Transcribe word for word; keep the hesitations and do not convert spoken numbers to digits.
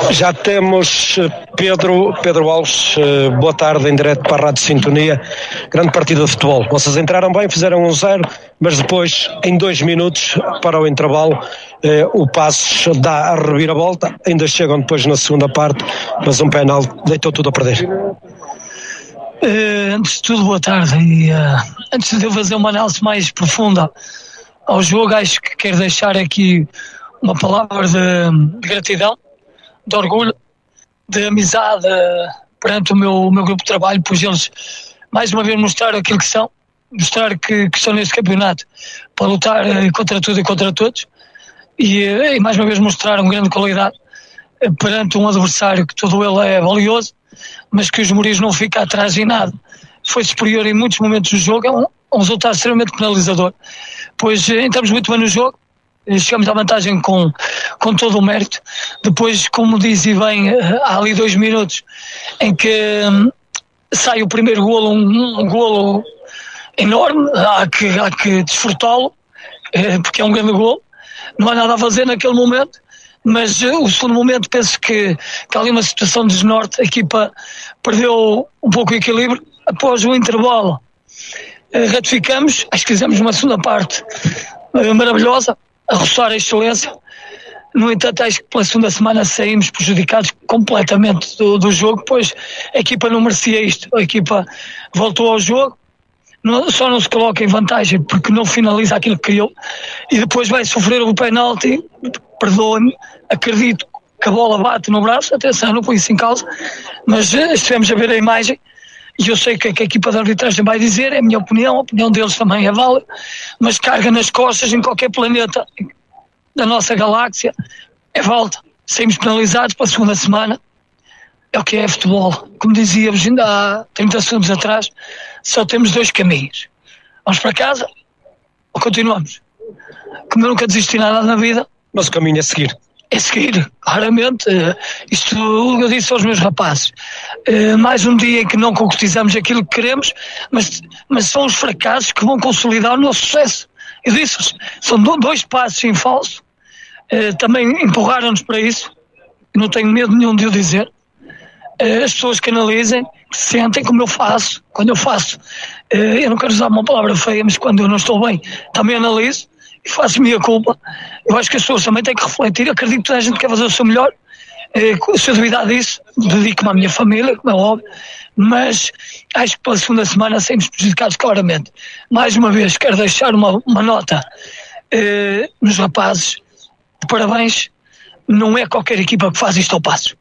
Já temos Pedro, Pedro Alves, boa tarde, em direto para a Rádio Sintonia. Grande partida de futebol. Vocês entraram bem, fizeram um zero, mas depois, em dois minutos, para o intervalo, eh, o Passos dá a reviravolta. Ainda chegam depois na segunda parte, mas um penalti deitou tudo a perder. Uh, antes de tudo, boa tarde. E, uh, antes de eu fazer uma análise mais profunda ao jogo, acho que quero deixar aqui uma palavra de, de gratidão, de orgulho, de amizade uh, perante o meu, o meu grupo de trabalho, pois eles mais uma vez mostraram aquilo que são, mostrar que, que estão neste campeonato para lutar uh, contra tudo e contra todos, e, uh, e mais uma vez mostraram grande qualidade uh, perante um adversário que todo ele é valioso, mas que os Mourinhos não fica atrás em nada. Foi superior em muitos momentos do jogo, é um, um resultado extremamente penalizador, pois uh, entramos muito bem no jogo, chegamos à vantagem com, com todo o mérito. Depois, como dizem bem, há ali dois minutos em que hum, sai o primeiro golo, um, um golo enorme, há que, há que desfrutá-lo, é, porque é um grande golo, não há nada a fazer naquele momento, mas uh, o segundo momento penso que, que há ali uma situação de desnorte, a equipa perdeu um pouco o equilíbrio. Após o intervalo, uh, ratificamos, acho que fizemos uma segunda parte uh, maravilhosa, a roçar a excelência. No entanto, acho que pela segunda semana saímos prejudicados completamente do, do jogo, pois a equipa não merecia isto. A equipa voltou ao jogo, não, só não se coloca em vantagem porque não finaliza aquilo que criou, e depois vai sofrer o penalti. Perdoa-me, acredito que a bola bate no braço, atenção, não foi isso em causa, mas uh, estivemos a ver a imagem, e eu sei que, que a equipa da arbitragem vai dizer, é a minha opinião, a opinião deles também é válida, mas carga nas costas em qualquer planeta da nossa galáxia é falta. Saímos penalizados para a segunda semana, é o que é futebol. Como dizíamos ainda há trinta segundos atrás, só temos dois caminhos: vamos para casa ou continuamos. Como eu nunca desisti nada na vida, mas o caminho é seguir. É seguir, claramente. Isto eu disse aos meus rapazes, mais um dia em que não concretizamos aquilo que queremos, mas, mas são os fracassos que vão consolidar o nosso sucesso. Eu disse-vos, são dois passos em falso, também empurraram-nos para isso, não tenho medo nenhum de o dizer. As pessoas que analisem, que sentem como eu faço, quando eu faço, eu não quero usar uma palavra feia, mas quando eu não estou bem, também analiso e faço minha culpa. Eu acho que as pessoas também têm que refletir. Acredito que toda a gente quer fazer o seu melhor, se eu duvidar disso, dedico-me à minha família, como é óbvio, mas acho que pela segunda semana saímos prejudicados claramente. Mais uma vez quero deixar uma, uma nota eh, nos rapazes, de parabéns. Não é qualquer equipa que faz isto ao Passos.